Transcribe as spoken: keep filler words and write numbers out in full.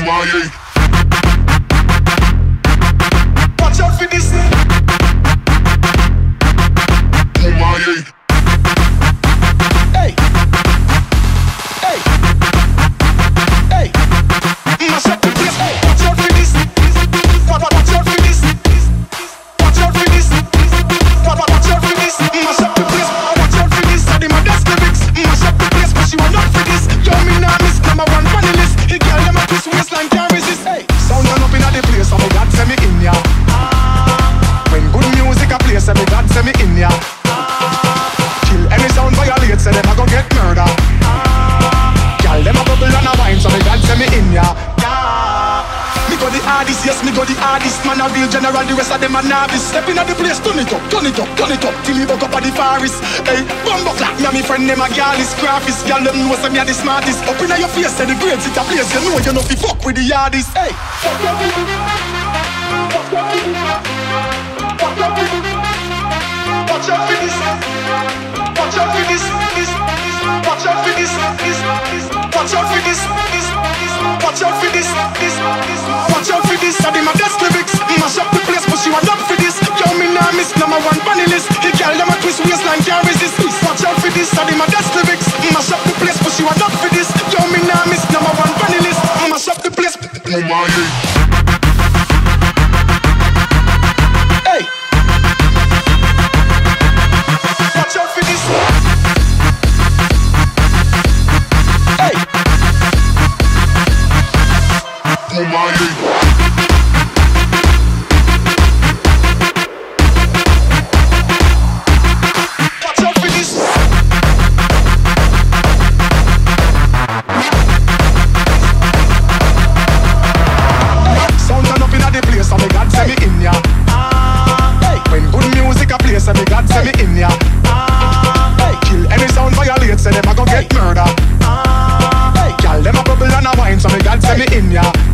Kumaye. Watch out for this. Kumaye. Hey. Hey. Hey. Mash up the place. Hey. Watch out for this. Watch out for this. Watch out for this. Watch out for this. Mash up the place. Watch out for this. I did my best lyrics. Mash up the place, but she want not for this. Yo, me nah miss number one funny list. He girl them a twist waistline can't resist. Hey. Sound turn up inna the place, and me God send me in ya. When good music a play, say me God send me in ya. Kill any sound violate, say them a go get murder. Girl them a bubble and a wine, so me God send me in ya. Me go the hardest, yes, me go the hardest. Man a real general, the rest of them a novice. Step inna the place, turn it up, turn it up, turn it up, till he buck up at the forest. Hey, bumbo clap, me and me friend them a girlies, graphist. Girl them know say me a the smartest. Up inna your face, say the grades it a place. You know you know fi fuck with the hardest. Hey. Watch out for this. Watch out for this. This. Watch out for this. This. Watch out for this. This. Watch out for this. This. Watch out for this. I did my best lyrics. Mash up the place, but she want up for this. Yo, me nah miss number one funny list. He girl them a twist waistline can't resist. Watch out for this. I did my best lyrics. Mash up the place, but she want up for this. Yo, me nah miss number one funny list. Mash up the place. Kumaye. Hey. Watch out for this. Hey. Kumaye. Watch out for this. Sound turn up inna the place, and me God send me in ya. Hey. When good music a play, say me God send me in ya. Hey. Kill any sound violate, say them a go get murder. Hey. Girl them a bubble and a wine, so me God send me in ya.